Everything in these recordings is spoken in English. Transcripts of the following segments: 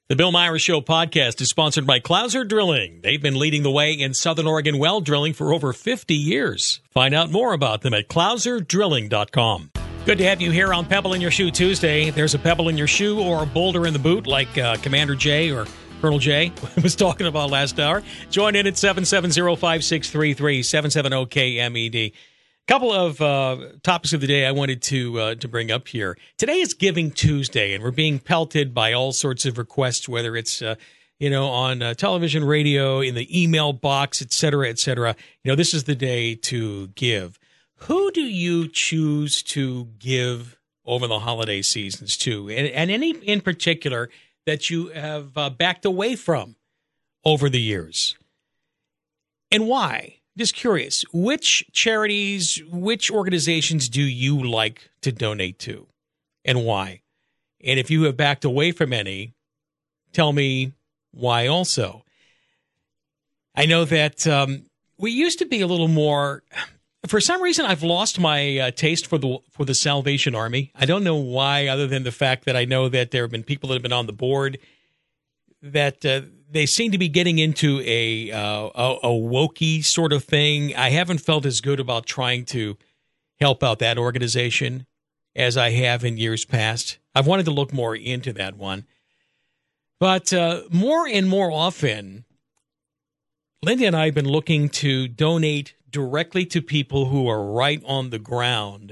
The Bill Myers Show podcast is sponsored by Clouser Drilling. They've been leading the way in Southern Oregon well drilling for over 50 years. Find out more about them at clouserdrilling.com. Good to have you here on Pebble in Your Shoe Tuesday. There's a pebble in your shoe or a boulder in the boot like Commander Jay or Colonel Jay was talking about last hour. Join in at 770-5633, 770-KMED. Couple of topics of the day I wanted to bring up here. Today is Giving Tuesday, and we're being pelted by all sorts of requests, whether it's on television, radio, in the email box, et cetera, et cetera. This is the day to give. Who do you choose to give over the holiday seasons to, and any in particular that you have backed away from over the years, and why? Just curious, which charities, which organizations do you like to donate to and why? And if you have backed away from any, tell me why also. I know that we used to be a little more, for some reason I've lost my taste for the Salvation Army. I don't know why, other than the fact that I know that there have been people that have been on the board that they seem to be getting into a wokey sort of thing. I haven't felt as good about trying to help out that organization as I have in years past. I've wanted to look more into that one. But more and more often, Linda and I have been looking to donate directly to people who are right on the ground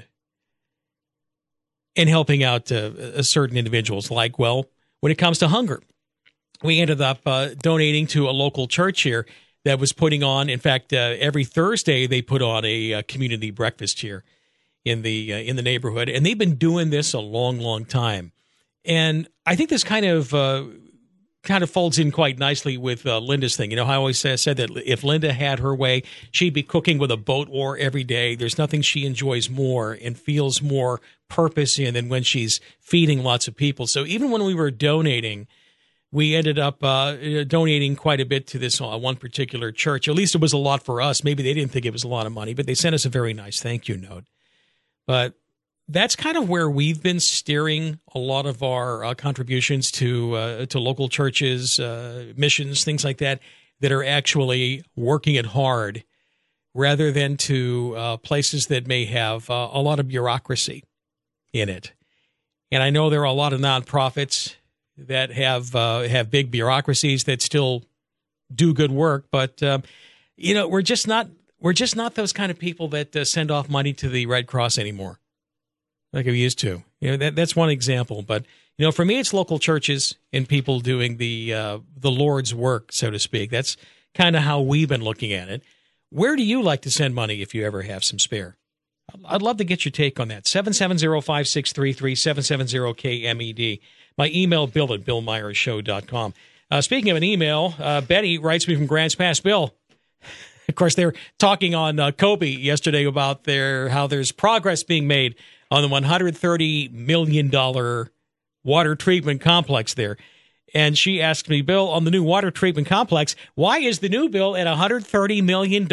and helping out certain individuals, like, well, when it comes to hunger. We ended up donating to a local church here that was putting on, in fact, every Thursday they put on a community breakfast here in the neighborhood, and they've been doing this a long, long time. And I think this kind of folds in quite nicely with Linda's thing. I always said that if Linda had her way, she'd be cooking with a boat oar every day. There's nothing she enjoys more and feels more purpose in than when she's feeding lots of people. So even when we were donating, we ended up donating quite a bit to this one particular church. At least it was a lot for us. Maybe they didn't think it was a lot of money, but they sent us a very nice thank you note. But that's kind of where we've been steering a lot of our contributions to local churches, missions, things like that are actually working it hard, rather than to places that may have a lot of bureaucracy in it. And I know there are a lot of nonprofits that have big bureaucracies that still do good work, but we're just not those kind of people that send off money to the Red Cross anymore, like we used to. That's one example. But for me, it's local churches and people doing the Lord's work, so to speak. That's kind of how we've been looking at it. Where do you like to send money if you ever have some spare? I'd love to get your take on that. 770-5633, 770-KMED. My email, Bill at BillMyersShow.com. Speaking of an email, Betty writes me from Grants Pass. Bill, of course, they were talking on Kobe yesterday about how there's progress being made on the $130 million water treatment complex there. And she asked me, Bill, on the new water treatment complex, why is the new bill at $130 million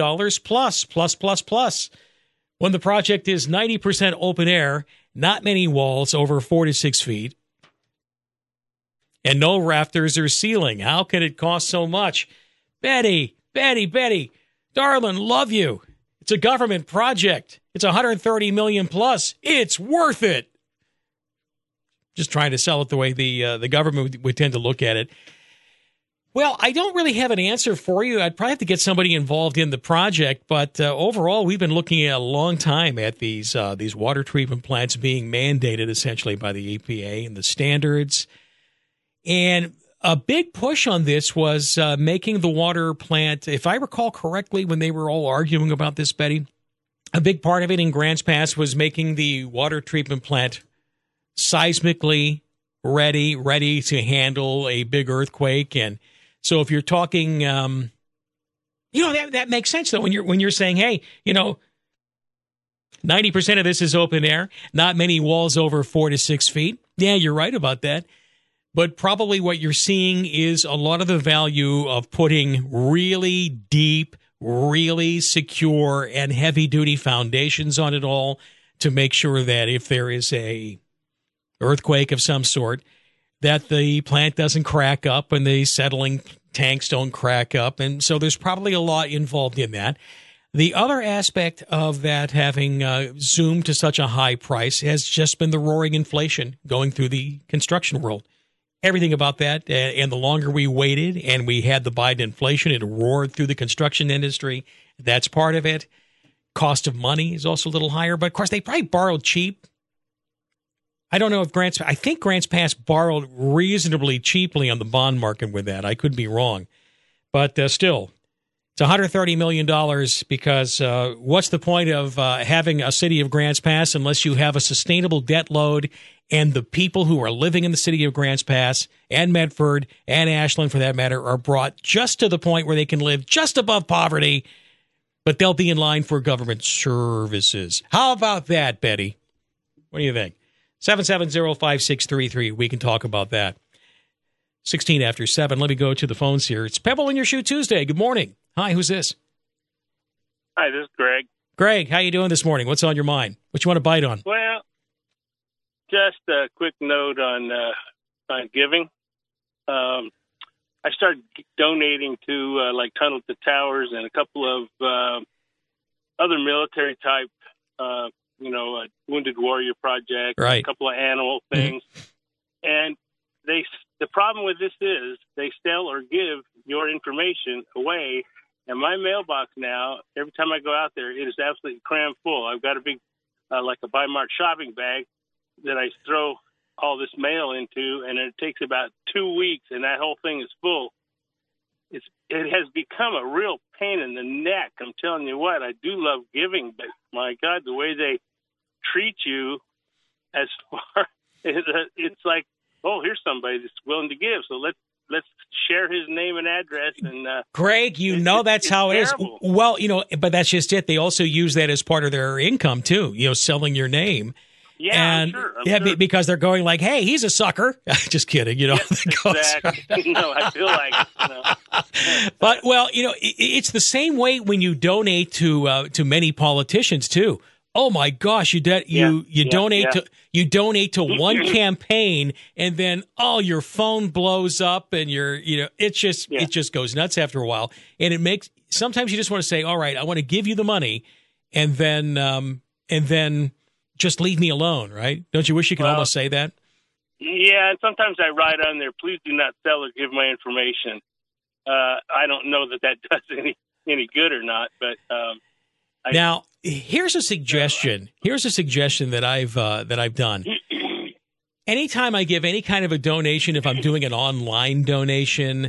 plus? When the project is 90% open air, not many walls over 4 to 6 feet, and no rafters or ceiling. How can it cost so much? Betty, darling, love you. It's a government project. It's $130 million plus. It's worth it. Just trying to sell it the way the government would tend to look at it. Well, I don't really have an answer for you. I'd probably have to get somebody involved in the project, but overall, we've been looking at a long time at these water treatment plants being mandated essentially by the EPA and the standards. And a big push on this was making the water plant, if I recall correctly, when they were all arguing about this, Betty, a big part of it in Grants Pass was making the water treatment plant seismically ready to handle a big earthquake. And so if you're talking, that makes sense, though, when you're saying, hey, 90% of this is open air, not many walls over 4 to 6 feet. Yeah, you're right about that. But probably what you're seeing is a lot of the value of putting really deep, really secure and heavy-duty foundations on it all to make sure that if there is a earthquake of some sort, that the plant doesn't crack up and the settling tanks don't crack up. And so there's probably a lot involved in that. The other aspect of that having zoomed to such a high price has just been the roaring inflation going through the construction world. Everything about that, and the longer we waited and we had the Biden inflation, it roared through the construction industry. That's part of it. Cost of money is also a little higher, but of course they probably borrowed cheap. I don't know if I think Grants Pass borrowed reasonably cheaply on the bond market with that. I could be wrong. But still, it's $130 million because what's the point of having a city of Grants Pass unless you have a sustainable debt load and the people who are living in the city of Grants Pass and Medford and Ashland, for that matter, are brought just to the point where they can live just above poverty, but they'll be in line for government services. How about that, Betty? What do you think? 770-5633. We can talk about that. 16 after 7. Let me go to the phones here. It's Pebble in Your Shoe Tuesday. Good morning. Hi, who's this? Hi, this is Greg. Greg, how you doing this morning? What's on your mind? What you want to bite on? Well, just a quick note on giving. I started donating to like Tunnel to Towers and a couple of other military type Wounded Warrior Project, right. A couple of animal things. Mm-hmm. And the problem with this is they sell or give your information away. And my mailbox now, every time I go out there, it is absolutely crammed full. I've got a big, like a Bi-Mart shopping bag that I throw all this mail into, and it takes about 2 weeks, and that whole thing is full. It has become a real pain in the neck. I'm telling you what, I do love giving, but my God, the way they treat you as far as it's like, oh, here's somebody that's willing to give, so let's share his name and address. And Greg, that's how it terrible. Is. Well, but that's just it. They also use that as part of their income too. Selling your name. Yeah, and I'm sure. Because they're going like, "Hey, he's a sucker." Just kidding, Yes, exactly. No, I feel like. But it's the same way when you donate to many politicians too. Oh my gosh, you donate to one campaign, and then your phone blows up, and it just goes nuts after a while, and sometimes you just want to say, all right, I want to give you the money, and then just leave me alone, right? Don't you wish you could almost say that? Yeah, and sometimes I write on there, please do not sell or give my information. I don't know that does any good or not, but now here's a suggestion. Here's a suggestion that I've done. Anytime I give any kind of a donation, if I'm doing an online donation,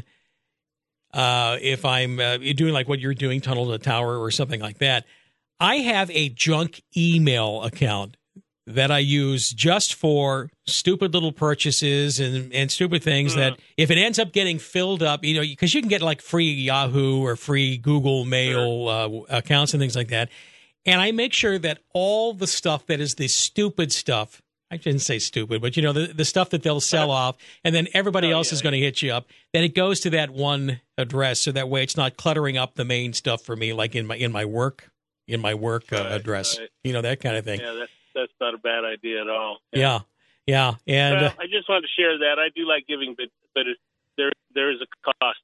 if I'm doing like what you're doing, Tunnel to Tower or something like that, I have a junk email account that I use just for stupid little purchases and stupid things that if it ends up getting filled up, because you can get like free Yahoo or free Google Mail accounts and things like that. And I make sure that all the stuff that is the stupid stuff, I shouldn't say stupid, but the stuff that they'll sell off, and then everybody else is going to hit you up, then it goes to that one address, so that way it's not cluttering up the main stuff for me, like in my work address, right. That kind of thing. Yeah, that's not a bad idea at all. Yeah. And I just wanted to share that. I do like giving, but there is a cost.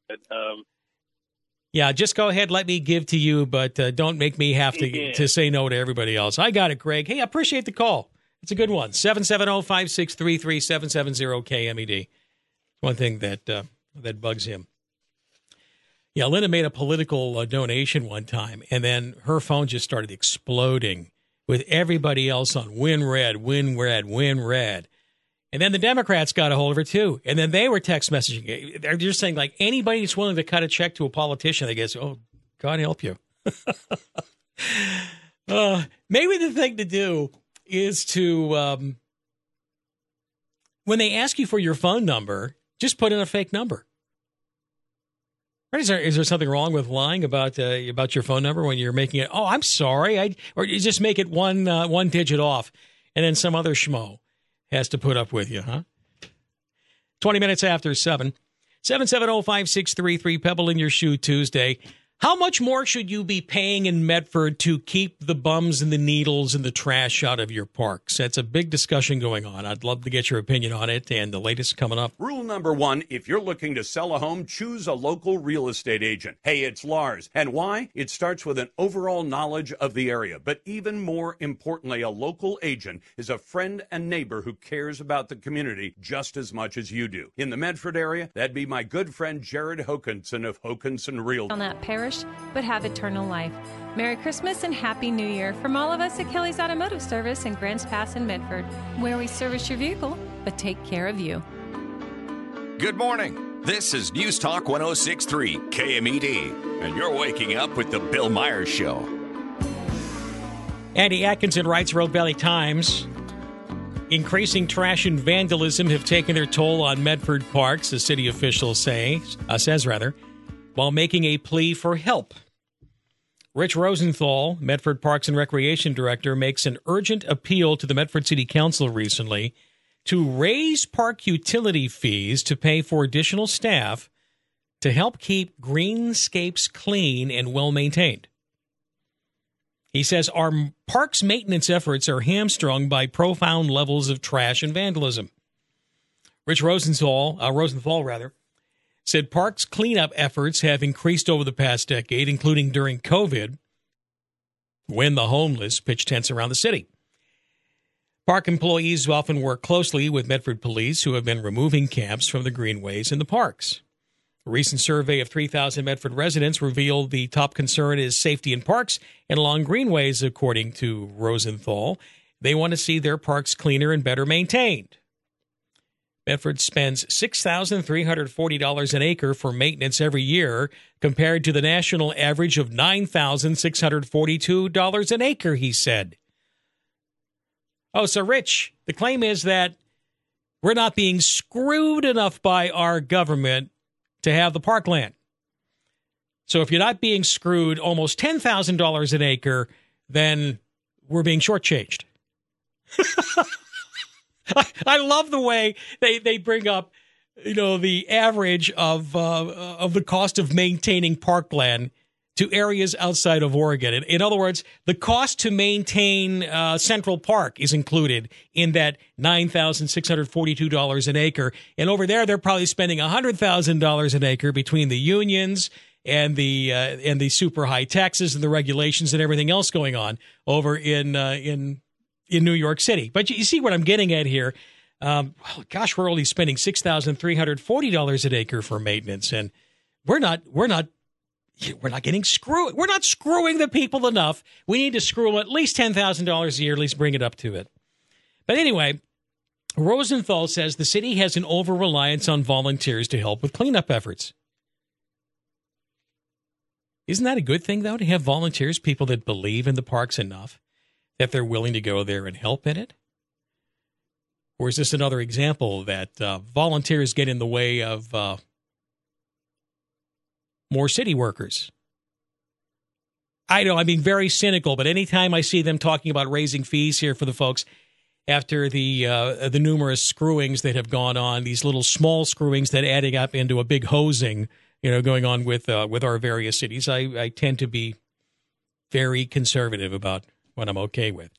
Just go ahead, let me give to you, but don't make me have to say no to everybody else. I got it, Greg. Hey, I appreciate the call. It's a good one. 770-5633-770-KMED. One thing that bugs him. Yeah, Linda made a political donation one time, and then her phone just started exploding with everybody else on win red. And then the Democrats got a hold of her, too. And then they were text messaging. They're just saying, like, anybody that's willing to cut a check to a politician, I guess, oh, God help you. Maybe the thing to do is to, when they ask you for your phone number, just put in a fake number. Right? Is there something wrong with lying about your phone number when you're making it? Oh, I'm sorry. Or you just make it one digit off, and then some other schmo has to put up with you, huh? 20 minutes after 7. 770-5633, Pebble in Your Shoe Tuesday. How much more should you be paying in Medford to keep the bums and the needles and the trash out of your parks? That's a big discussion going on. I'd love to get your opinion on it, and the latest coming up. Rule number 1, if you're looking to sell a home, choose a local real estate agent. Hey, it's Lars. And why? It starts with an overall knowledge of the area. But even more importantly, a local agent is a friend and neighbor who cares about the community just as much as you do. In the Medford area, that'd be my good friend Jared Hokinson of Hokinson Realty. On that perish, but have eternal life. Merry Christmas and Happy New Year from all of us at Kelly's Automotive Service in Grants Pass in Medford, where we service your vehicle, but take care of you. Good morning. This is News Talk 106.3 KMED, and you're waking up with the Bill Myers Show. Andy Atkinson writes, Rogue Valley Times, increasing trash and vandalism have taken their toll on Medford parks, the city officials says, while making a plea for help. Rich Rosenthal, Medford Parks and Recreation Director, makes an urgent appeal to the Medford City Council recently to raise park utility fees to pay for additional staff to help keep greenscapes clean and well-maintained. He says our parks maintenance efforts are hamstrung by profound levels of trash and vandalism. Rich Rosenthal, said parks cleanup efforts have increased over the past decade, including during COVID, when the homeless pitched tents around the city. Park employees often work closely with Medford police, who have been removing camps from the greenways in the parks. A recent survey of 3,000 Medford residents revealed the top concern is safety in parks and along greenways, according to Rosenthal. They want to see their parks cleaner and better maintained. Medford spends $6,340 an acre for maintenance every year, compared to the national average of $9,642 an acre, he said. Oh, so Rich, the claim is that we're not being screwed enough by our government to have the parkland. So if you're not being screwed almost $10,000 an acre, then we're being shortchanged. I love the way they bring up, the average of the cost of maintaining parkland to areas outside of Oregon. In other words, the cost to maintain Central Park is included in that $9,642 an acre. And over there, they're probably spending $100,000 an acre between the unions and the super high taxes and the regulations and everything else going on over in New York City. But you see what I'm getting at here. We're only spending $6,340 an acre for maintenance, and we're not getting screwed. We're not screwing the people enough. We need to screw them at least $10,000 a year, at least bring it up to it. But anyway, Rosenthal says the city has an over-reliance on volunteers to help with cleanup efforts. Isn't that a good thing, though, to have volunteers, people that believe in the parks enough that they're willing to go there and help in it? Or is this another example that volunteers get in the way of more city workers? I know I'm being very cynical, but anytime I see them talking about raising fees here for the folks after the numerous screwings that have gone on, these little small screwings that adding up into a big hosing, going on with our various cities, I tend to be very conservative about what I'm okay with.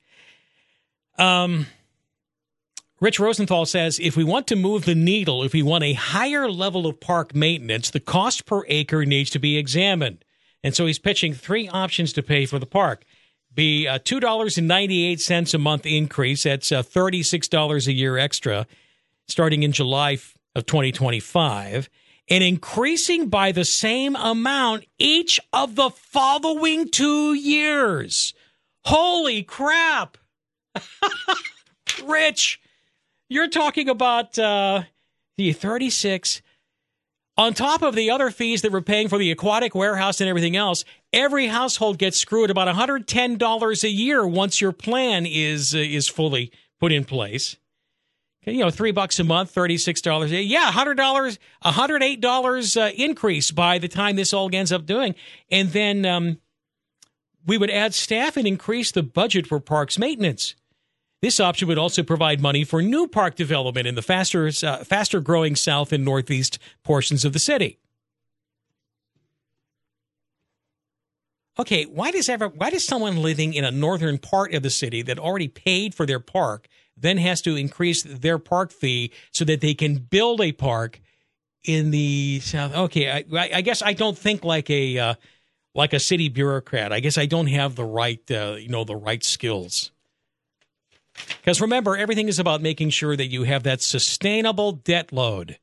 Rich Rosenthal says, if we want to move the needle, if we want a higher level of park maintenance, the cost per acre needs to be examined. And so he's pitching 3 options to pay for the park. Be a $2.98 a month increase. That's $36 a year extra starting in July of 2025. And increasing by the same amount each of the following 2 years. Holy crap. Rich, you're talking about the 36 on top of the other fees that we're paying for the aquatic warehouse and everything else. Every household gets screwed about $110 a year once your plan is fully put in place. $3 a month, $36 a year. Yeah, $100, $108 increase by the time this all ends up doing. And then we would add staff and increase the budget for parks maintenance. This option would also provide money for new park development in the faster growing south and northeast portions of the city. okay, why does someone living in a northern part of the city that already paid for their park then has to increase their park fee so that they can build a park in the south? Okay, I guess I don't think like a city bureaucrat. I guess I don't have the right the right skills. Because remember, everything is about making sure that you have that sustainable debt load.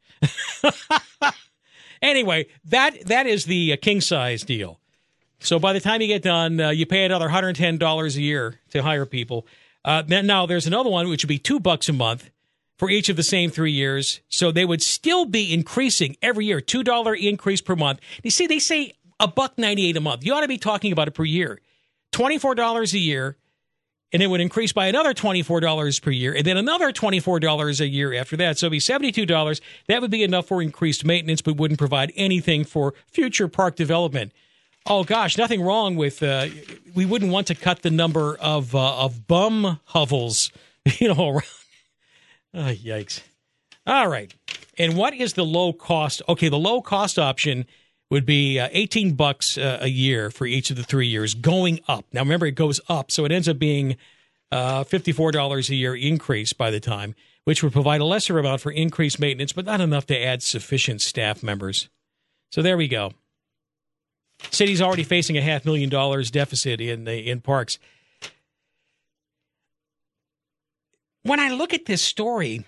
Anyway, that is the king size deal. So by the time you get done, you pay another $110 a year to hire people. Then now there's another one, which would be $2 a month for each of the same 3 years. So they would still be increasing every year, $2 increase per month. You see, they say $1.98 a month. You ought to be talking about it per year. $24 a year, and it would increase by another $24 per year, and then another $24 a year after that. So it'd be $72. That would be enough for increased maintenance, but wouldn't provide anything for future park development. Oh, gosh, nothing wrong with we wouldn't want to cut the number of bum hovels, around. Oh, yikes. All right. And what is the low cost? Okay, the low cost option would be $18 a year for each of the 3 years, going up. Now, remember, it goes up, so it ends up being $54 a year increase by the time, which would provide a lesser amount for increased maintenance, but not enough to add sufficient staff members. So there we go. City's already facing a $500,000 deficit in parks. When I look at this story,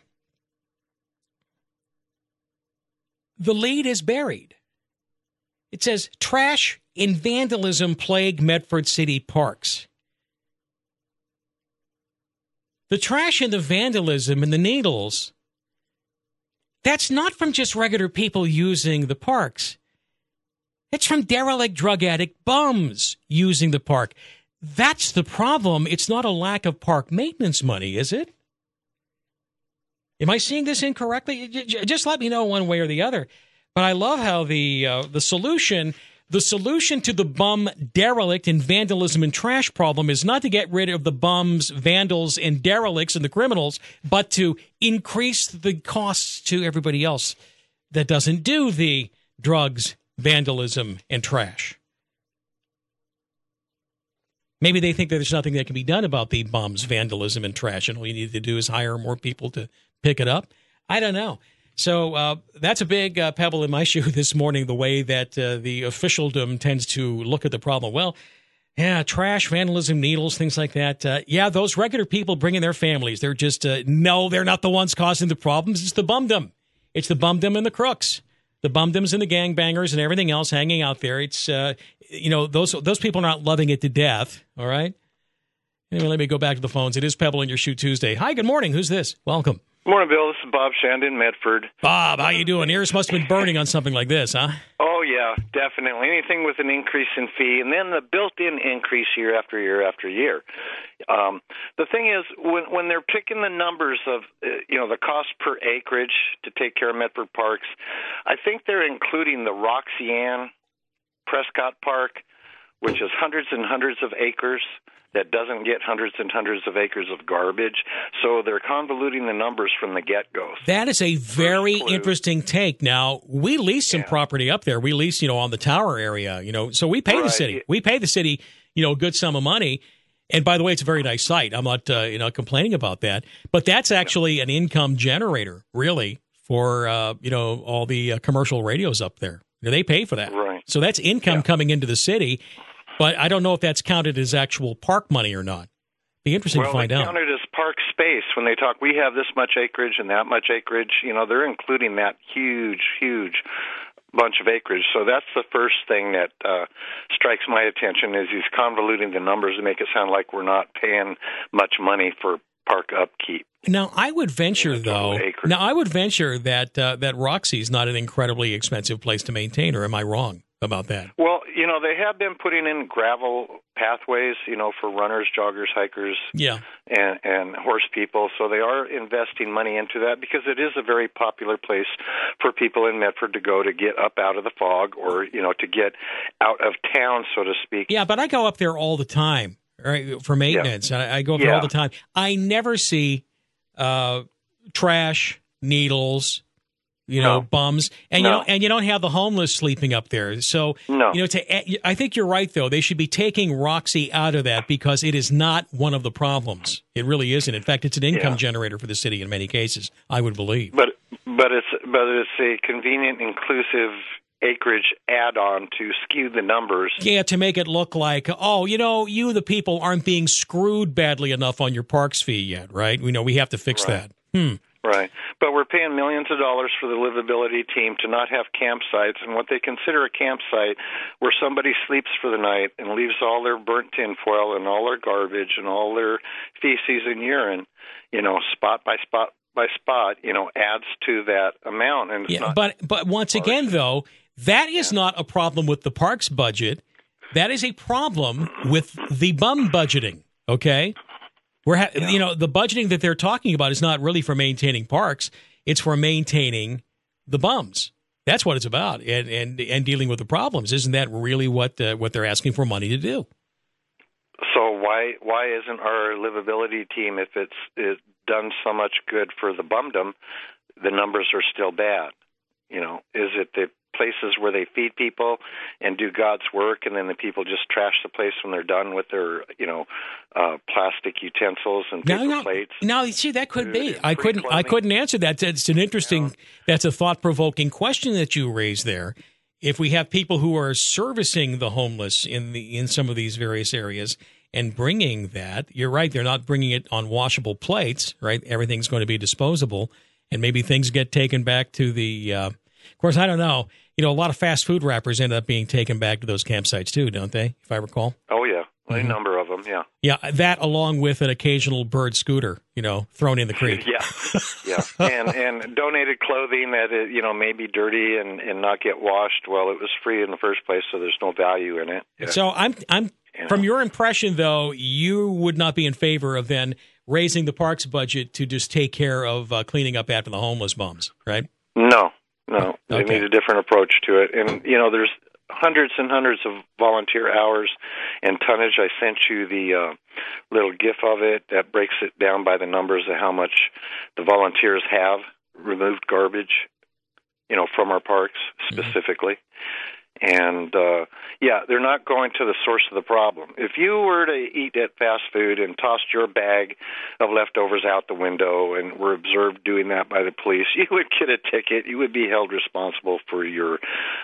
the lead is buried. It says, trash and vandalism plague Medford City parks. The trash and the vandalism and the needles, that's not from just regular people using the parks. It's from derelict drug addict bums using the park. That's the problem. It's not a lack of park maintenance money, is it? Am I seeing this incorrectly? Just let me know one way or the other. But I love how the solution to the bum, derelict, and vandalism and trash problem is not to get rid of the bums, vandals, and derelicts and the criminals, but to increase the costs to everybody else that doesn't do the drugs, vandalism, and trash. Maybe they think that there's nothing that can be done about the bums, vandalism, and trash, and all you need to do is hire more people to pick it up. I don't know. So that's a big pebble in my shoe this morning, the way that the officialdom tends to look at the problem. Well, yeah, trash, vandalism, needles, things like that. Yeah, those regular people bringing their families, they're just, no, they're not the ones causing the problems. It's the bumdom. It's the bumdom and the crooks. The bumdums and the gangbangers and everything else hanging out there. It's, those people are not loving it to death, all right? Anyway, let me go back to the phones. It is Pebble in Your Shoe Tuesday. Hi, good morning. Who's this? Welcome. Good morning, Bill. This is Bob Shandon, Medford. Bob, how you doing? Ears must have been burning on something like this, huh? Oh, yeah, definitely. Anything with an increase in fee, and then the built-in increase year after year after year. The thing is, when they're picking the numbers of, the cost per acreage to take care of Medford parks, I think they're including the Roxanne Prescott Park, which is hundreds and hundreds of acres, that doesn't get hundreds and hundreds of acres of garbage. So they're convoluting the numbers from the get-go. That is a very interesting take. Now, we lease some property up there. We lease, on the Tower area, so we pay the city. We pay the city, a good sum of money. And by the way, it's a very nice site. I'm not, complaining about that. But that's actually an income generator, really, for, all the commercial radios up there. They pay for that. Right. So that's income coming into the city. But I don't know if that's counted as actual park money or not. Be interesting to find out. Well, they count it as park space when they talk. We have this much acreage and that much acreage. They're including that huge, huge bunch of acreage. So that's the first thing that strikes my attention is he's convoluting the numbers to make it sound like we're not paying much money for park upkeep. Now, I would venture, that Roxy's not an incredibly expensive place to maintain, or am I wrong about that? Well, they have been putting in gravel pathways, for runners, joggers, hikers, and horse people. So they are investing money into that because it is a very popular place for people in Medford to go to get up out of the fog or, to get out of town, so to speak. Yeah, but I go up there all the time, right, for maintenance. Yeah. I go up there all the time. I never see trash, needles, bums, and you don't have the homeless sleeping up there. So, I think you're right, though. They should be taking Roxy out of that because it is not one of the problems. It really isn't. In fact, it's an income generator for the city in many cases, I would believe. But it's a convenient, inclusive acreage add-on to skew the numbers. Yeah, to make it look like, you, the people, aren't being screwed badly enough on your parks fee yet, right? We have to fix that. Right. But we're paying millions of dollars for the livability team to not have campsites, and what they consider a campsite where somebody sleeps for the night and leaves all their burnt tinfoil and all their garbage and all their feces and urine, spot by spot by spot, adds to that amount. And it's not but once again, though, that is not a problem with the parks budget. That is a problem with the bum budgeting, okay? The budgeting that they're talking about is not really for maintaining parks. It's for maintaining the bums. That's what it's about, and dealing with the problems. Isn't that really what they're asking for money to do? So why isn't our livability team, if it's done so much good for the bumdom, the numbers are still bad? Is it the places where they feed people and do God's work, and then the people just trash the place when they're done with their, plastic utensils and paper plates? No, see, that could be. I couldn't answer that. It's an interesting, that's a thought-provoking question that you raised there. If we have people who are servicing the homeless in some of these various areas and bringing that, you're right, they're not bringing it on washable plates, right? Everything's going to be disposable, and maybe things get taken back to the. Of course, I don't know. A lot of fast food wrappers end up being taken back to those campsites too, don't they? If I recall. Oh yeah, a number of them. Yeah. Yeah, that along with an occasional bird scooter, thrown in the creek. yeah, and donated clothing that may be dirty and not get washed. Well, it was free in the first place, so there's no value in it. Yeah. So I'm from your impression, though, you would not be in favor of then raising the parks budget to just take care of cleaning up after the homeless bums, right? No, they need a different approach to it. And, there's hundreds and hundreds of volunteer hours and tonnage. I sent you the little GIF of it that breaks it down by the numbers of how much the volunteers have removed garbage, from our parks specifically. And, they're not going to the source of the problem. If you were to eat at fast food and tossed your bag of leftovers out the window and were observed doing that by the police, you would get a ticket. You would be held responsible for your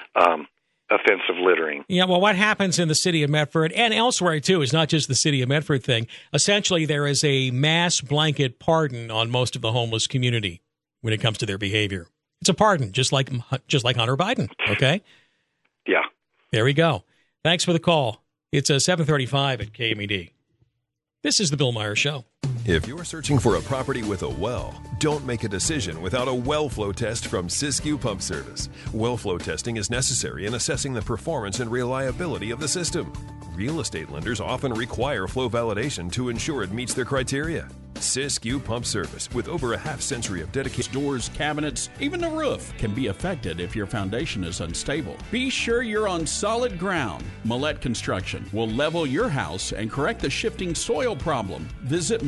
offensive littering. Yeah, well, what happens in the city of Medford and elsewhere, too, is not just the city of Medford thing. Essentially, there is a mass blanket pardon on most of the homeless community when it comes to their behavior. It's a pardon, just like Hunter Biden, okay? Yeah. There we go. Thanks for the call. It's 7:35 at KMED. This is the Bill Meyer Show. If you're searching for a property with a well, don't make a decision without a well flow test from Siskiyou Pump Service. Well flow testing is necessary in assessing the performance and reliability of the system. Real estate lenders often require flow validation to ensure it meets their criteria. Siskiyou Pump Service, with over a half-century of dedicated doors, cabinets, even the roof can be affected if your foundation is unstable. Be sure you're on solid ground. Millette Construction will level your house and correct the shifting soil problem. Visit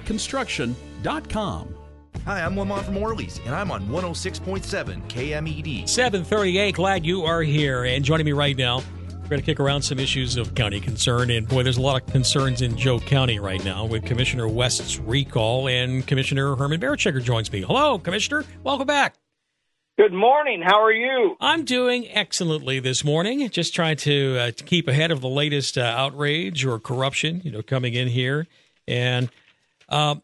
MilletteConstruction.com. Hi, I'm Lamont from Orleans, and I'm on 106.7 KMED. 7:38, glad you are here. And joining me right now, we're going to kick around some issues of county concern. And boy, there's a lot of concerns in Joe County right now with Commissioner West's recall, and Commissioner Herman Barachecker joins me. Hello, Commissioner. Welcome back. Good morning. How are you? I'm doing excellently this morning. Just trying to keep ahead of the latest outrage or corruption, coming in here. And I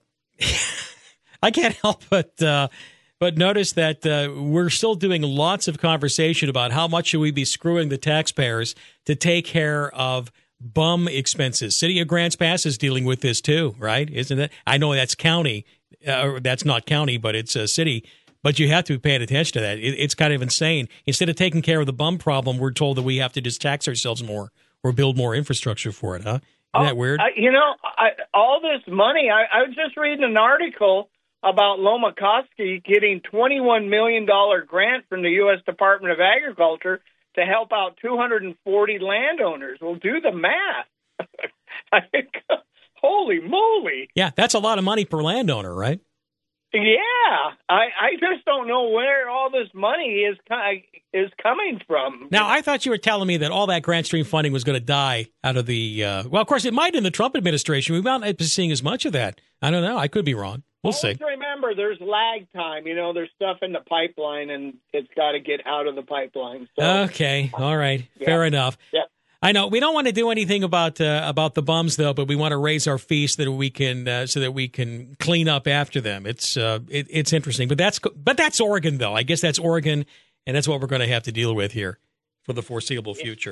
can't help but notice that we're still doing lots of conversation about how much should we be screwing the taxpayers to take care of bum expenses. City of Grants Pass is dealing with this too, right? Isn't it? I know that's county. That's not county, but it's a city. But you have to be paying attention to that. It's kind of insane. Instead of taking care of the bum problem, we're told that we have to just tax ourselves more or build more infrastructure for it, huh? Isn't that weird? All this money, I was just reading an article about Loma Koski getting $21 million grant from the U.S. Department of Agriculture to help out 240 landowners. Well, do the math. Holy moly. Yeah, that's a lot of money per landowner, right? Yeah, I just don't know where all this money is coming from. Now, I thought you were telling me that all that grant stream funding was going to die out of the. Well, of course, it might in the Trump administration. We might not be seeing as much of that. I don't know. I could be wrong. We'll see. Remember, there's lag time. There's stuff in the pipeline, and it's got to get out of the pipeline. So, okay, all right, fair enough. Yeah. I know we don't want to do anything about the bums though, but we want to raise our fees so that we can clean up after them. It's interesting, but that's Oregon though. I guess that's Oregon, and that's what we're going to have to deal with here for the foreseeable future.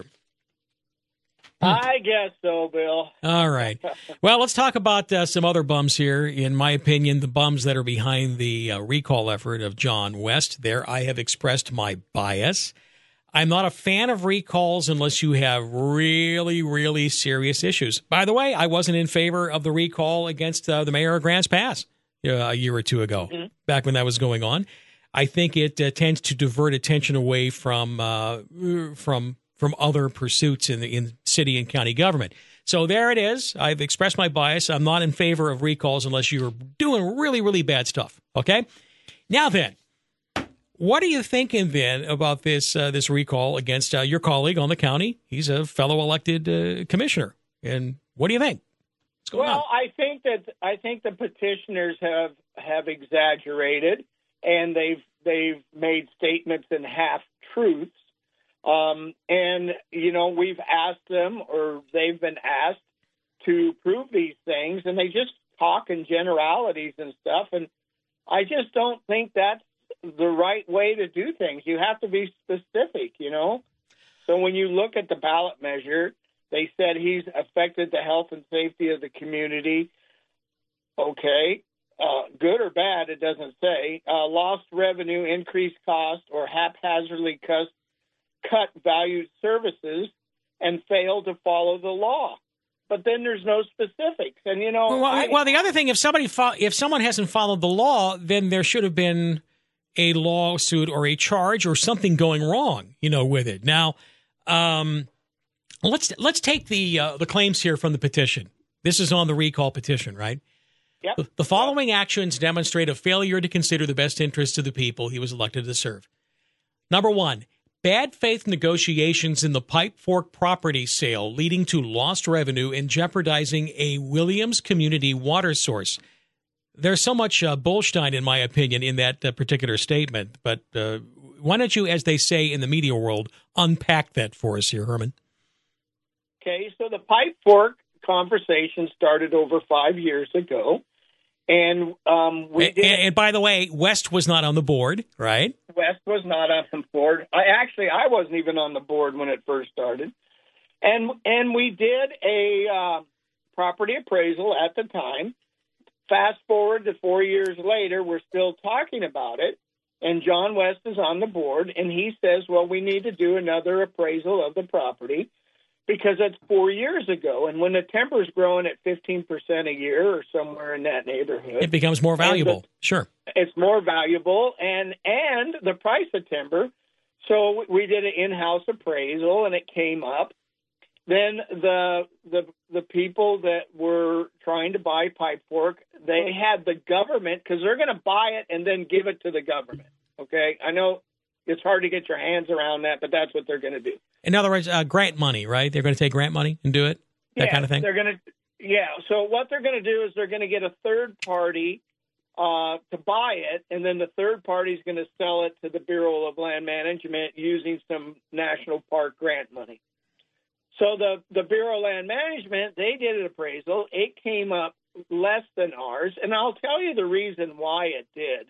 I guess so, Bill. All right. Well, let's talk about some other bums here. In my opinion, the bums that are behind the recall effort of John West. There, I have expressed my bias. I'm not a fan of recalls unless you have really, really serious issues. By the way, I wasn't in favor of the recall against the mayor of Grants Pass a year or two ago, back when that was going on. I think it tends to divert attention away from other pursuits in city and county government. So there it is. I've expressed my bias. I'm not in favor of recalls unless you're doing really, really bad stuff. Okay? Now then. What are you thinking then about this recall against your colleague on the county? He's a fellow elected commissioner, and what do you think? What's going on? I think the petitioners have exaggerated, and they've made statements in half truths. And we've asked them, or they've been asked to prove these things, and they just talk in generalities and stuff. And I just don't think that's the right way to do things. You have to be specific, So when you look at the ballot measure, they said he's affected the health and safety of the community. Okay, good or bad, it doesn't say. Lost revenue, increased cost, or haphazardly cut valued services and failed to follow the law. But then there's no specifics. And, Well, the other thing, if someone hasn't followed the law, then there should have been a lawsuit or a charge or something going wrong, with it. Now, let's take the claims here from the petition. This is on the recall petition, right? Yep. The following actions demonstrate a failure to consider the best interests of the people he was elected to serve. Number one, bad faith negotiations in the Pipe Fork property sale leading to lost revenue and jeopardizing a Williams community water source. There's so much bullshine, in my opinion, in that particular statement. But why don't you, as they say in the media world, unpack that for us here, Herman? Okay, so the Pipe Fork conversation started over 5 years ago. And and by the way, West was not on the board, right? West was not on the board. I wasn't even on the board when it first started. And we did a property appraisal at the time. Fast forward to 4 years later, we're still talking about it, and John West is on the board, and he says, well, we need to do another appraisal of the property because that's 4 years ago, and when the timber's growing at 15% a year or somewhere in that neighborhood, it becomes more valuable. Sure. It's more valuable, and the price of timber. So we did an in-house appraisal, and it came up. Then the people that were trying to buy Pipe Fork, they had the government, because they're going to buy it and then give it to the government. Okay, I know it's hard to get your hands around that, but that's what they're going to do. In other words, grant money, right? They're going to take grant money and do it, that kind of thing? So what they're going to do is they're going to get a third party to buy it, and then the third party is going to sell it to the Bureau of Land Management using some National Park grant money. So the Bureau of Land Management, they did an appraisal. It came up less than ours, and I'll tell you the reason why it did.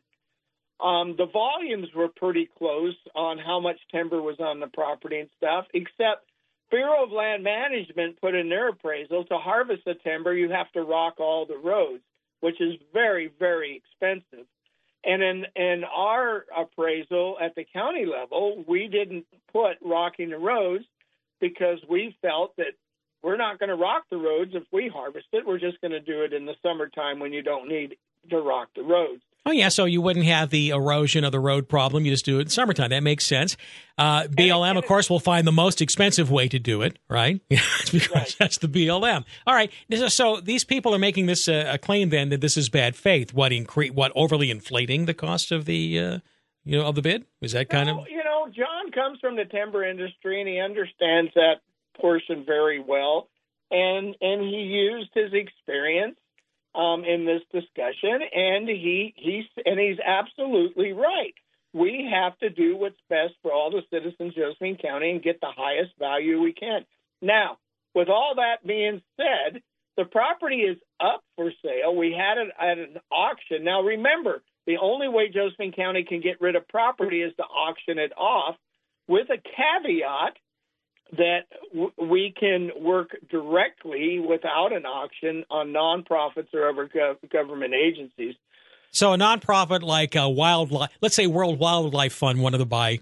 The volumes were pretty close on how much timber was on the property and stuff, except Bureau of Land Management put in their appraisal, to harvest the timber, you have to rock all the roads, which is very, very expensive. And in our appraisal at the county level, we didn't put rocking the roads because we felt that we're not going to rock the roads if we harvest it. We're just going to do it in the summertime when you don't need to rock the roads. Oh, yeah, so you wouldn't have the erosion of the road problem. You just do it in summertime. That makes sense. BLM, of course, will find the most expensive way to do it, right? Because Right. that's the BLM. All right, so these people are making this a claim then that this is bad faith. What overly inflating the cost of the of the bid? Is that kind of? John comes from the timber industry, and he understands that portion very well, and he used his experience in this discussion, and he's absolutely right. We have to do what's best for all the citizens of Josephine County and get the highest value we can. Now, with all that being said, the property is up for sale. We had it at an auction. Now, remember, the only way Josephine County can get rid of property is to auction it off, with a caveat that we can work directly without an auction on nonprofits or other government agencies. So a nonprofit like wildlife, let's say World Wildlife Fund wanted to buy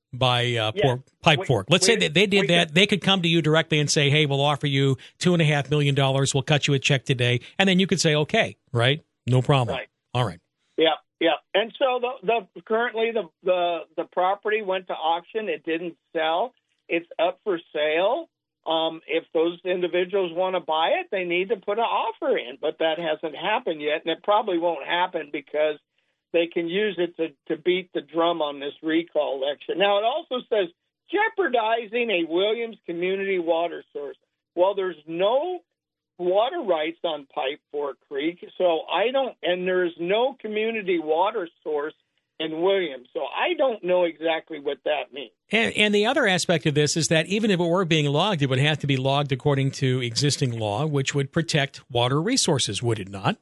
Pipe Fork. Let's say that they did that. They could come to you directly and say, hey, we'll offer you $2.5 million. We'll cut you a check today. And then you could say, okay, right? No problem. Right. All right. Yeah. And so currently the property went to auction. It didn't sell. It's up for sale. If those individuals want to buy it, they need to put an offer in, but that hasn't happened yet, and it probably won't happen because they can use it to beat the drum on this recall election. Now, it also says jeopardizing a Williams community water source. Well, there's no water rights on Pipe Fork Creek, and there's no community water source in Williams, so I don't know exactly what that means. And the other aspect of this is that even if it were being logged, it would have to be logged according to existing law, which would protect water resources, would it not?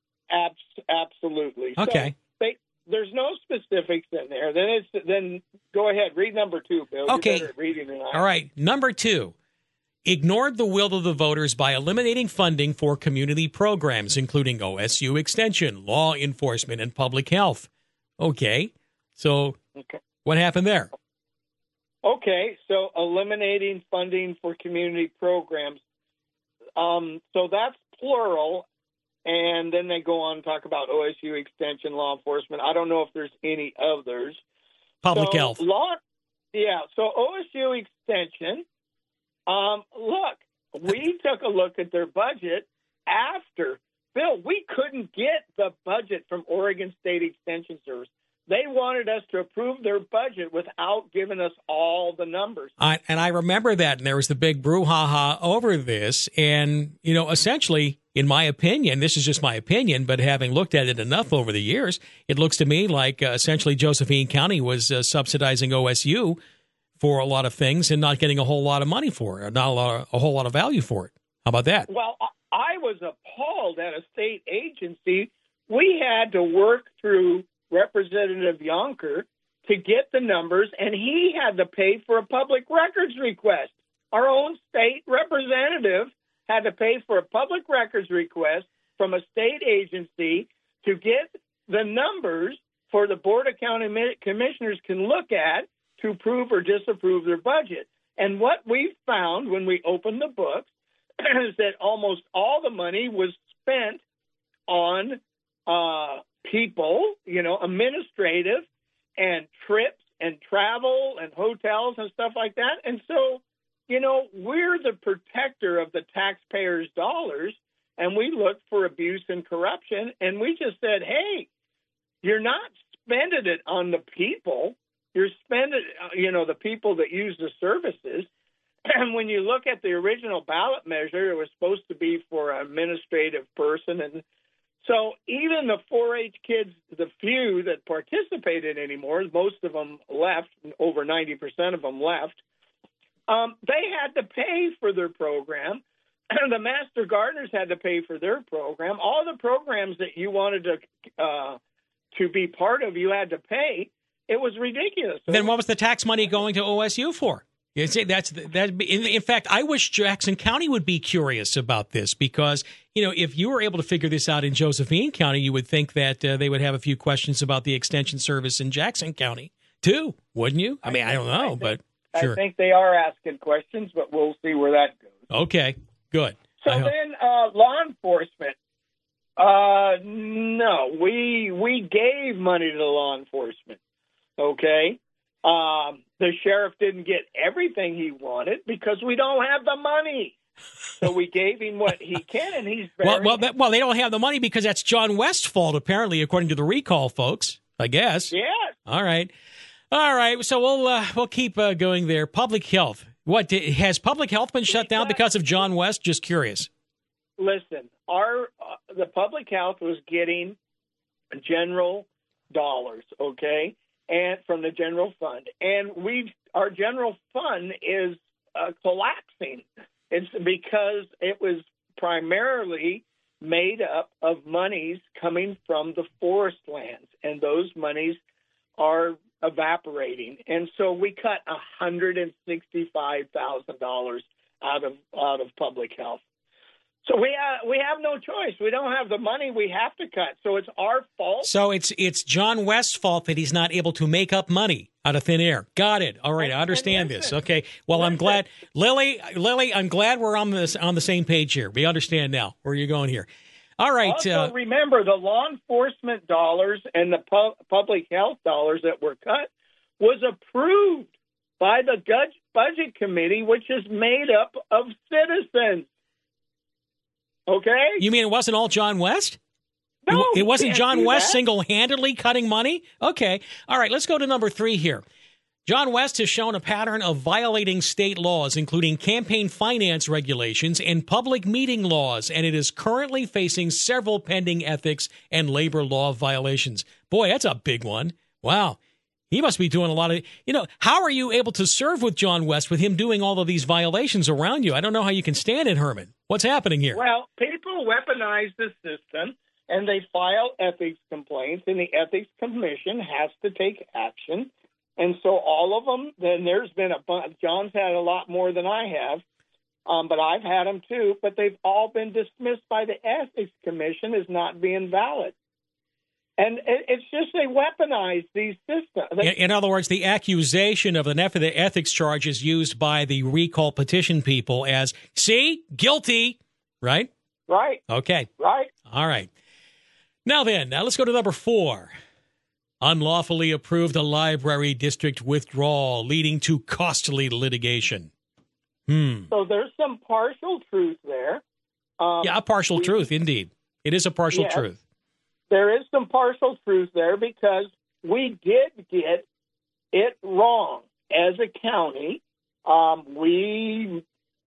Absolutely. Okay. So there's no specifics in there. Then go ahead, read number 2, Bill. Okay. You're better at reading than I am. All right. Number 2. Ignored the will of the voters by eliminating funding for community programs, including OSU Extension, law enforcement, and public health. Okay. So what happened there? Okay. So eliminating funding for community programs. So that's plural. And then they go on to talk about OSU Extension, law enforcement. I don't know if there's any others. Public health. So OSU Extension. Look, we took a look at their budget after. Bill, we couldn't get the budget from Oregon State Extension Service. They wanted us to approve their budget without giving us all the numbers. And I remember that, and there was the big brouhaha over this. And, essentially, in my opinion, this is just my opinion, but having looked at it enough over the years, it looks to me like essentially Josephine County was subsidizing OSU for a lot of things and not getting a whole lot of money for it, or not a whole lot of value for it. How about that? Well, I was appalled at a state agency. We had to work through Representative Yonker to get the numbers, and he had to pay for a public records request. Our own state representative had to pay for a public records request from a state agency to get the numbers for the Board of County Commissioners can look at to approve or disapprove their budget. And what we found when we opened the books is that almost all the money was spent on people, administrative and trips and travel and hotels and stuff like that. And so, we're the protector of the taxpayers' dollars, and we looked for abuse and corruption, and we just said, hey, you're not spending it on the people. You're spending, the people that use the services. And when you look at the original ballot measure, it was supposed to be for an administrative person. And so even the 4-H kids, the few that participated anymore, most of them left, over 90% of them left, they had to pay for their program. The Master Gardeners had to pay for their program. All the programs that you wanted to be part of, you had to pay. It was ridiculous. Then what was the tax money going to OSU for? You see, in fact, I wish Jackson County would be curious about this because, if you were able to figure this out in Josephine County, you would think that they would have a few questions about the extension service in Jackson County, too, wouldn't you? I mean, I don't know, but sure. I think they are asking questions, but we'll see where that goes. Okay, good. So then law enforcement. No, we gave money to law enforcement. Okay, the sheriff didn't get everything he wanted because we don't have the money. So we gave him what he can, and he's very well. They don't have the money because that's John West's fault, apparently, according to the recall folks. I guess. Yes. All right. So we'll keep going there. Public health. What has public health been shut down because of John West? Just curious. Listen, the public health was getting general dollars, okay, and from the general fund, and our general fund is collapsing. It's because it was primarily made up of monies coming from the forest lands, and those monies are evaporating, and so we cut $165,000 out of public health. So we have no choice. We don't have the money. We have to cut. So it's our fault. So it's John West's fault that he's not able to make up money out of thin air. Got it. All right, I understand this. Okay. Well, I'm glad, Lily. I'm glad we're on the same page here. We understand now where you're going here. All right. Also, remember the law enforcement dollars and the public health dollars that were cut was approved by the budget committee, which is made up of citizens. Okay. You mean it wasn't all John West? No, it wasn't John West that. single-handedly cutting money? Okay. All right, let's go to number 3 here. John West has shown a pattern of violating state laws, including campaign finance regulations and public meeting laws, and it is currently facing several pending ethics and labor law violations. Boy, that's a big one. Wow. He must be doing a lot of, how are you able to serve with John West with him doing all of these violations around you? I don't know how you can stand it, Herman. What's happening here? Well, people weaponize the system and they file ethics complaints, and the Ethics Commission has to take action. And so all of them, then there's been a bunch. John's had a lot more than I have, but I've had them too. But they've all been dismissed by the Ethics Commission as not being valid. And it's just they weaponize these systems. In other words, the accusation of the ethics charge is used by the recall petition people as, see, guilty, right? Right. Okay. Right. All right. Now let's go to number 4. Unlawfully approved a library district withdrawal, leading to costly litigation. So there's some partial truth there. A partial truth, indeed. It is a partial truth. There is some partial truth there because we did get it wrong as a county. We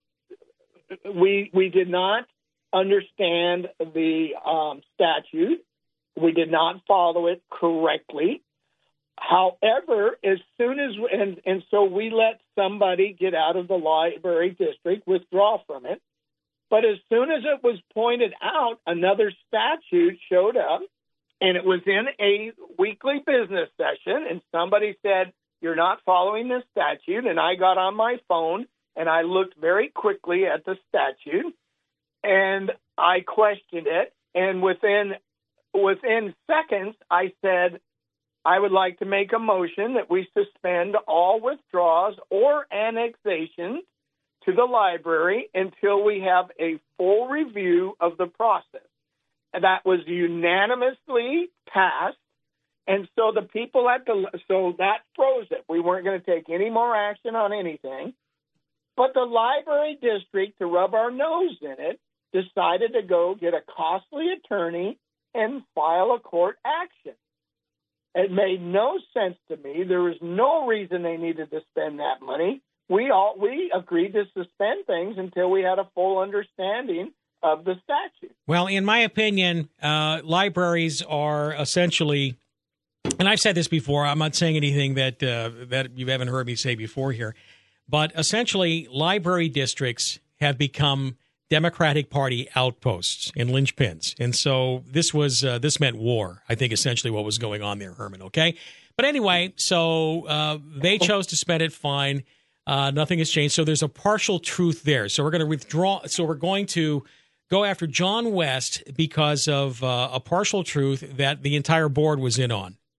did not understand the statute. We did not follow it correctly. However, as soon as and so we let somebody get out of the library district, withdraw from it. But as soon as it was pointed out, another statute showed up, and it was in a weekly business session, and somebody said, "You're not following this statute." And I got on my phone, and I looked very quickly at the statute, and I questioned it. And within seconds, I said, I would like to make a motion that we suspend all withdrawals or annexations to the library until we have a full review of the process. And that was unanimously passed. And so the people so that froze it. We weren't going to take any more action on anything. But the library district, to rub our nose in it, decided to go get a costly attorney and file a court action. It made no sense to me. There was no reason they needed to spend that money. We agreed to suspend things until we had a full understanding of the statute. Well, in my opinion, libraries are essentially, and I've said this before, I'm not saying anything that you haven't heard me say before here, but essentially library districts have become Democratic Party outposts and linchpins. And so this meant war, I think, essentially what was going on there, Herman, okay? But anyway, so they chose to spend it, fine. Nothing has changed. So there's a partial truth there. So we're going to withdraw. So we're going to go after John West because of a partial truth that the entire board was in on.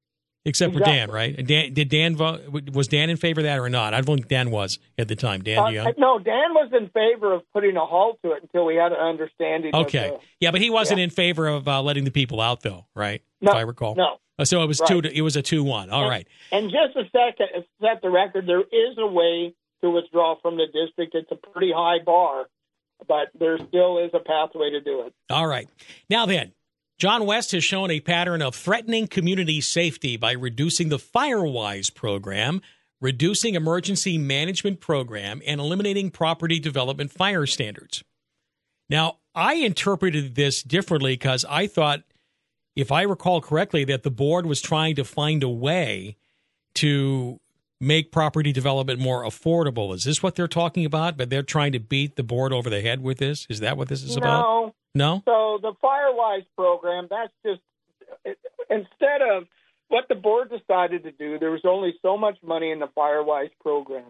Except for Dan, right? Did Dan vote? Was Dan in favor of that or not? I don't think Dan was at the time. Dan, no, Dan was in favor of putting a halt to it until we had an understanding. Okay, yeah, but he wasn't in favor of letting the people out, though, right? No, if I recall. No. So it was right. It was a 2-1. All right. And just a second, to set the record, there is a way to withdraw from the district. It's a pretty high bar, but there still is a pathway to do it. All right. Now then. John West has shown a pattern of threatening community safety by reducing the FireWise program, reducing emergency management program, and eliminating property development fire standards. Now, I interpreted this differently because I thought, if I recall correctly, that the board was trying to find a way to make property development more affordable. Is this what they're talking about? But they're trying to beat the board over the head with this? Is that what this is about? No? So the FireWise program, that's just, instead of what the board decided to do, there was only so much money in the FireWise program.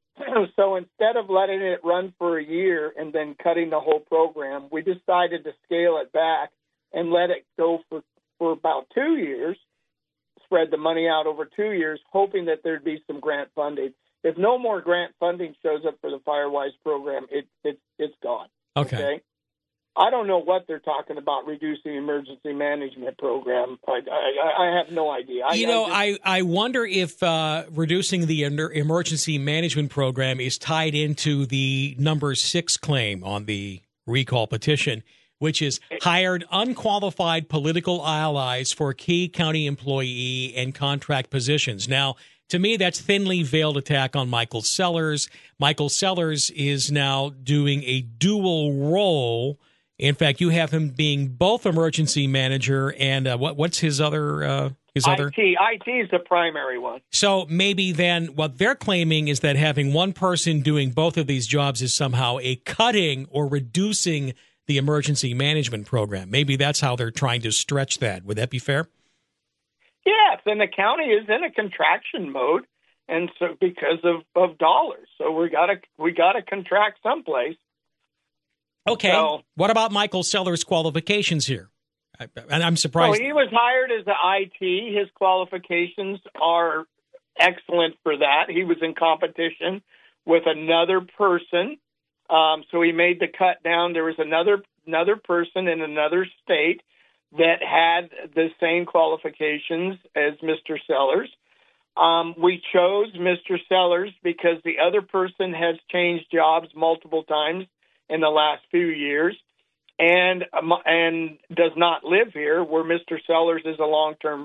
So instead of letting it run for a year and then cutting the whole program, we decided to scale it back and let it go for about 2 years, spread the money out over 2 years, hoping that there'd be some grant funding. If no more grant funding shows up for the FireWise program, it's gone. Okay? I don't know what they're talking about, reducing emergency management program. I have no idea. I wonder if reducing the emergency management program is tied into the number 6 claim on the recall petition, which is hired unqualified political allies for key county employee and contract positions. Now, to me, that's thinly veiled attack on Michael Sellers. Michael Sellers is now doing a dual role. In fact, you have him being both emergency manager and what's his other? IT is the primary one. So maybe then what they're claiming is that having one person doing both of these jobs is somehow a cutting or reducing the emergency management program. Maybe that's how they're trying to stretch that. Would that be fair? Yes, and the county is in a contraction mode, and so because of dollars, so we got to contract someplace. Okay. So, what about Michael Sellers' qualifications here? And I'm surprised. So he was hired as the IT. His qualifications are excellent for that. He was in competition with another person, so he made the cut down. There was another person in another state that had the same qualifications as Mr. Sellers. We chose Mr. Sellers because the other person has changed jobs multiple times in the last few years, and does not live here, where Mr. Sellers is a long-term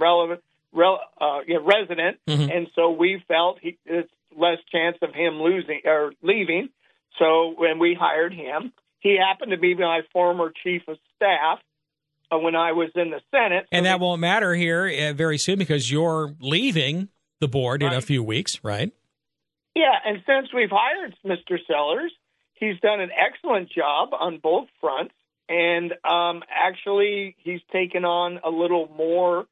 resident, and so we felt it's less chance of him leaving. So when we hired him, he happened to be my former chief of staff when I was in the Senate. And that won't matter here very soon because you're leaving the board in a few weeks, right? Yeah, and since we've hired Mr. Sellers, he's done an excellent job on both fronts, and actually he's taken on a little more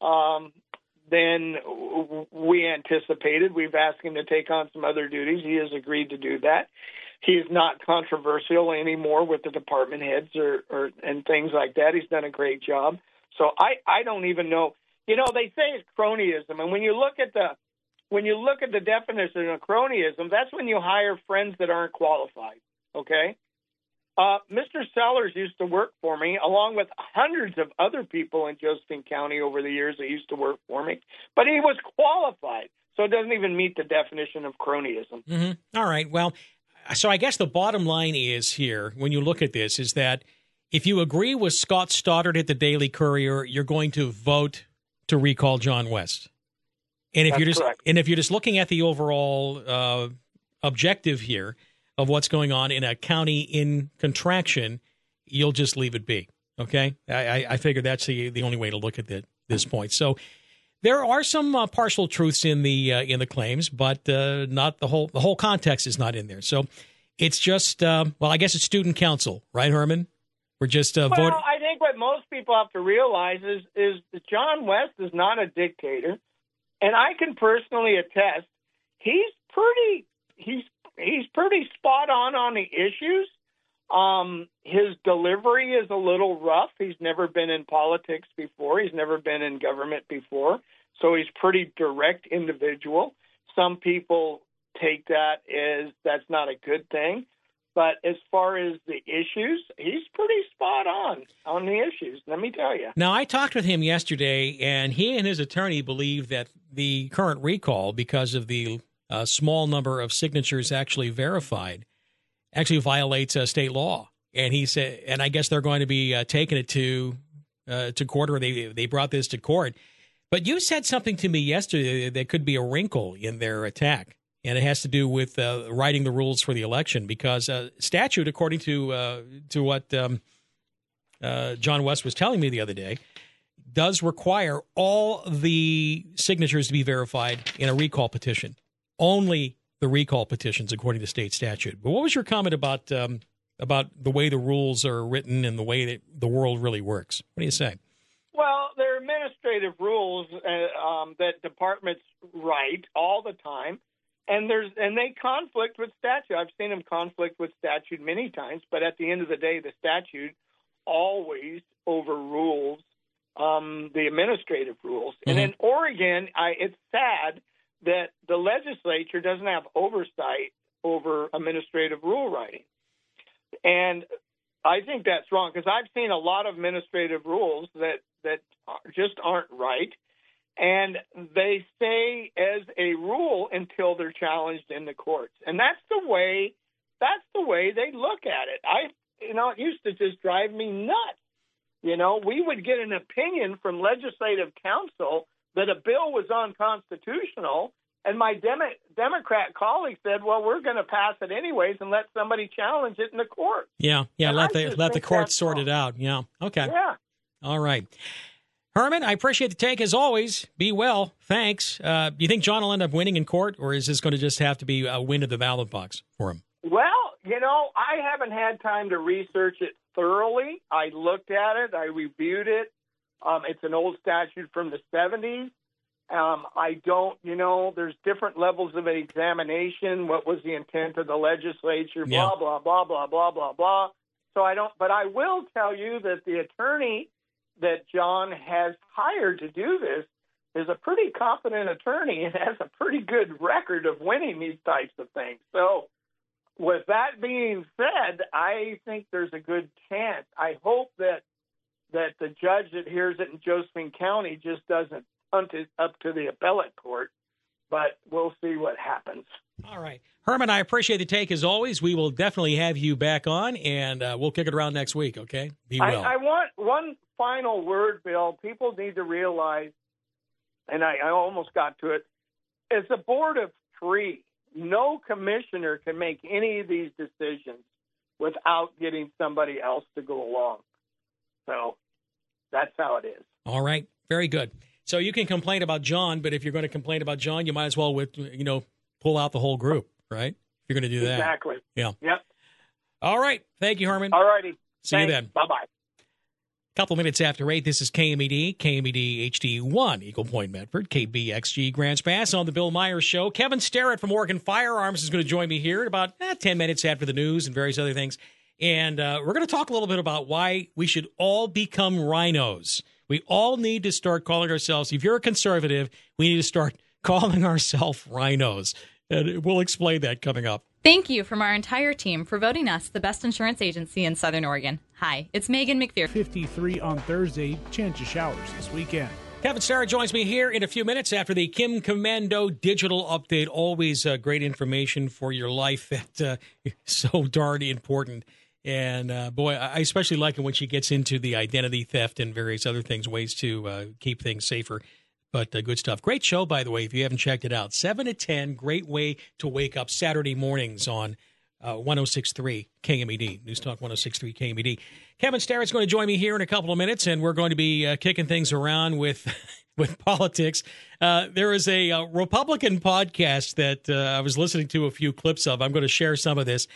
than we anticipated. We've asked him to take on some other duties. He has agreed to do that. He is not controversial anymore with the department heads or and things like that. He's done a great job. So I don't even know. You know, they say it's cronyism, and when you look at the definition of cronyism, that's when you hire friends that aren't qualified, okay? Mr. Sellers used to work for me, along with hundreds of other people in Josephine County over the years that used to work for me, but he was qualified, so it doesn't even meet the definition of cronyism. Mm-hmm. All right, well, so I guess the bottom line is here, when you look at this, is that if you agree with Scott Stoddard at the Daily Courier, you're going to vote to recall John West. And if you're just looking at the overall objective here of what's going on in a county in contraction, you'll just leave it be. Okay, I figure that's the only way to look at this point. So there are some partial truths in the claims, but not the whole context is not in there. So it's just I guess it's student council, right, Herman? We're just voting. Well, I think what most people have to realize is that John West is not a dictator. And I can personally attest, he's pretty spot on the issues. His delivery is a little rough. He's never been in politics before. He's never been in government before. So he's pretty direct individual. Some people take that as that's not a good thing. But as far as the issues, he's pretty spot on the issues, let me tell you. Now, I talked with him yesterday, and he and his attorney believe that the current recall, because of the small number of signatures actually verified, actually violates state law. And he said, and I guess they're going to be taking it to court, or they brought this to court. But you said something to me yesterday that could be a wrinkle in their attack. And it has to do with writing the rules for the election, because statute, according to what John West was telling me the other day, does require all the signatures to be verified in a recall petition. Only the recall petitions, according to state statute. But what was your comment about the way the rules are written and the way that the world really works? What do you say? Well, there are administrative rules that departments write all the time. And they conflict with statute. I've seen them conflict with statute many times, but at the end of the day, the statute always overrules the administrative rules. Mm-hmm. And in Oregon, it's sad that the legislature doesn't have oversight over administrative rule writing. And I think that's wrong, because I've seen a lot of administrative rules that just aren't right. And they stay as a rule until they're challenged in the courts. And that's the way they look at it. It used to just drive me nuts. We would get an opinion from legislative counsel that a bill was unconstitutional, and my Democrat colleague said, well, we're going to pass it anyways and let somebody challenge it in the court. Yeah, let the courts sort it out. Yeah, okay. Yeah. All right. Herman, I appreciate the take as always. Be well. Thanks. Do you think John will end up winning in court, or is this going to just have to be a win of the ballot box for him? Well, I haven't had time to research it thoroughly. I looked at it. I reviewed it. It's an old statute from the 70s. I don't, there's different levels of examination. What was the intent of the legislature? Blah, blah, blah, blah, blah, blah, blah. So but I will tell you that the attorney that John has hired to do this is a pretty competent attorney and has a pretty good record of winning these types of things. So with that being said, I think there's a good chance. I hope that the judge that hears it in Josephine County just doesn't punt it up to the appellate court, but we'll see what happens. All right. Herman, I appreciate the take as always. We will definitely have you back on, and we'll kick it around next week, okay? Be well. I want one final word, Bill. People need to realize, and I almost got to it, as a board of three, no commissioner can make any of these decisions without getting somebody else to go along. So that's how it is. All right. Very good. So you can complain about John, but if you're going to complain about John, you might as well pull out the whole group, right? If you're going to do that. Exactly. Yeah. Yep. All right. Thank you, Herman. All righty. See you then. Bye-bye. Couple minutes after 8, this is KMED HD1, Eagle Point, Medford, KBXG, Grants Pass on the Bill Myers Show. Kevin Starrett from Oregon Firearms is going to join me here at about 10 minutes after the news and various other things. And we're going to talk a little bit about why we should all become rhinos. We all need to start calling ourselves, if you're a conservative, we need to start calling ourselves rhinos. And we'll explain that coming up. Thank you from our entire team for voting us the best insurance agency in Southern Oregon. Hi, it's Megan McPherson. 53 on Thursday, chance of showers this weekend. Kevin Starrett joins me here in a few minutes after the Kim Commando digital update. Always great information for your life that is so darn important. And boy, I especially like it when she gets into the identity theft and various other things, ways to keep things safer. But good stuff. Great show, by the way, if you haven't checked it out. 7 to 10, great way to wake up Saturday mornings on 106.3 KMED, News Talk 106.3 KMED. Kevin Starrett's going to join me here in a couple of minutes, and we're going to be kicking things around with politics. There is a Republican podcast that I was listening to a few clips of. I'm going to share some of this.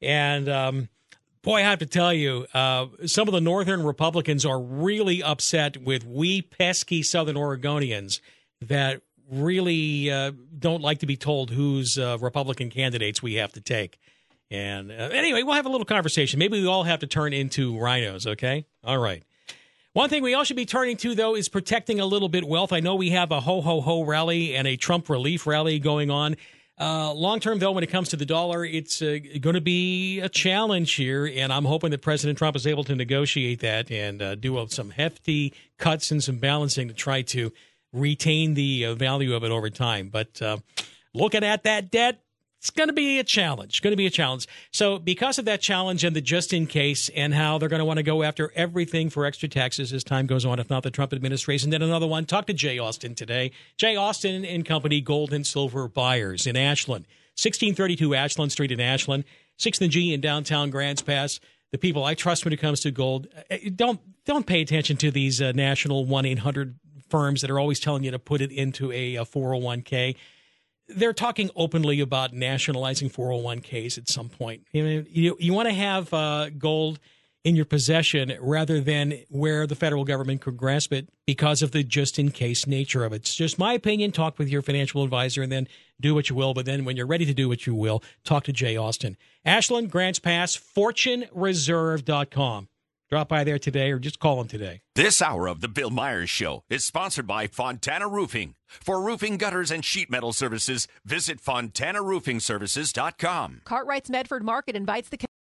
And boy, I have to tell you, some of the northern Republicans are really upset with we pesky Southern Oregonians that really don't like to be told whose Republican candidates we have to take. And anyway, we'll have a little conversation. Maybe we all have to turn into rhinos, okay? All right. One thing we all should be turning to, though, is protecting a little bit wealth. I know we have a ho-ho-ho rally and a Trump relief rally going on. Long-term, though, when it comes to the dollar, it's going to be a challenge here, and I'm hoping that President Trump is able to negotiate that and do some hefty cuts and some balancing to try to retain the value of it over time. But looking at that debt, it's going to be a challenge. So because of that challenge and the just in case and how they're going to want to go after everything for extra taxes as time goes on, if not the Trump administration, then another one. Talk to Jay Austin today. Jay Austin and Company, Gold and Silver Buyers in Ashland. 1632 Ashland Street in Ashland. 6th and G in downtown Grants Pass. The people I trust when it comes to gold. Don't pay attention to these national 1-800 firms that are always telling you to put it into a 401k. They're talking openly about nationalizing 401ks at some point. You want to have gold in your possession rather than where the federal government could grasp it because of the just-in-case nature of it. It's just my opinion. Talk with your financial advisor and then do what you will. But then when you're ready to do what you will, talk to Jay Austin. Ashland, Grants Pass, FortuneReserve.com. Drop by there today or just call them today. This hour of the Bill Myers Show is sponsored by Fontana Roofing. For roofing, gutters, and sheet metal services, visit FontanaRoofingServices.com. Cartwright's Medford Market invites the